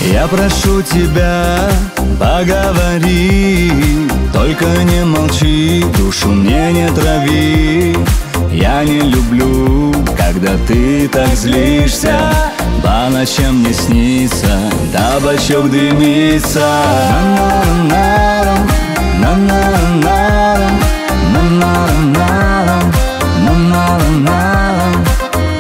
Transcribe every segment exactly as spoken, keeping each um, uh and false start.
Я прошу тебя, поговори, только не молчи, душу мне не трави. Я не люблю, когда ты так злишься, по ночам мне снится, табачок дымится. На-на-на-на-рам, на-на-на-на-рам, на-на-на-на-рам, на-на-на-на-рам.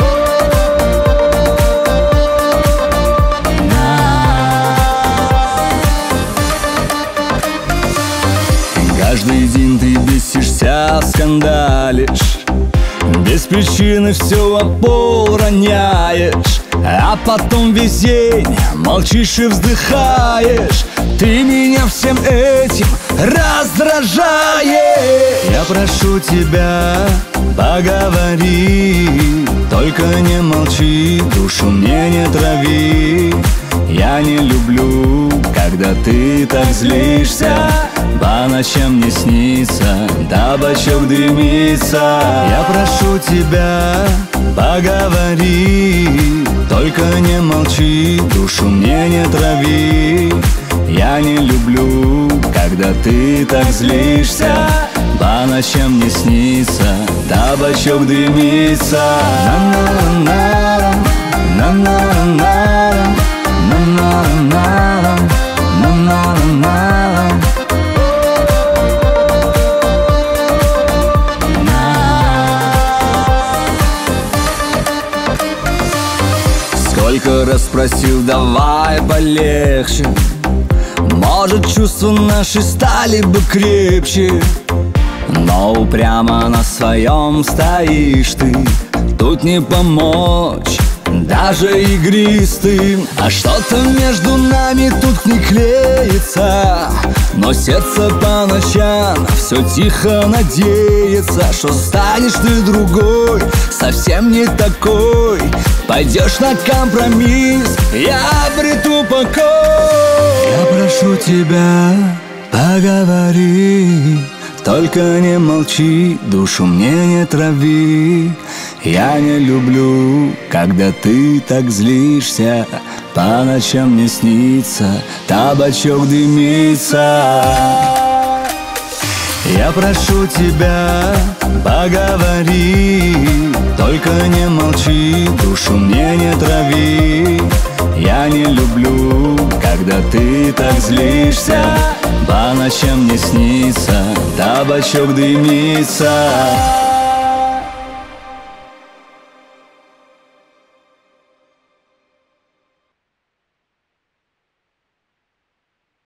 Каждый день ты бесишься, скандалишь, без причины все о пол роняешь, а потом весь день молчишь и вздыхаешь. Ты меня всем этим раздражаешь. Я прошу тебя, поговори, только не молчи, душу мне не трави. Я не люблю, когда ты так злишься, по ночам мне снится, табачок дымится. Я прошу тебя, поговори, только не молчи, душу мне не трави. Я не люблю, когда ты так злишься, по ночам мне снится, табачок дымится. На-на-на-рам, на-на-на-рам, на-на-на-рам, на-на-на-рам. Сколько раз просил, давай полегче, может, чувства наши стали бы крепче, но упрямо на своем стоишь ты. Тут не помочь даже игристым, а что-то между нами тут не клеится. Но сердце по ночам все тихо надеется, что станешь ты другой, совсем не такой. Пойдешь на компромисс, я обрету покой. Я прошу тебя, поговори, только не молчи, душу мне не трави. Я не люблю, когда ты так злишься, по ночам мне снится, табачок дымится. Я прошу тебя, поговори, только не молчи, душу мне не трави. Я не люблю, когда ты так злишься, по ночам мне снится, табачок дымится.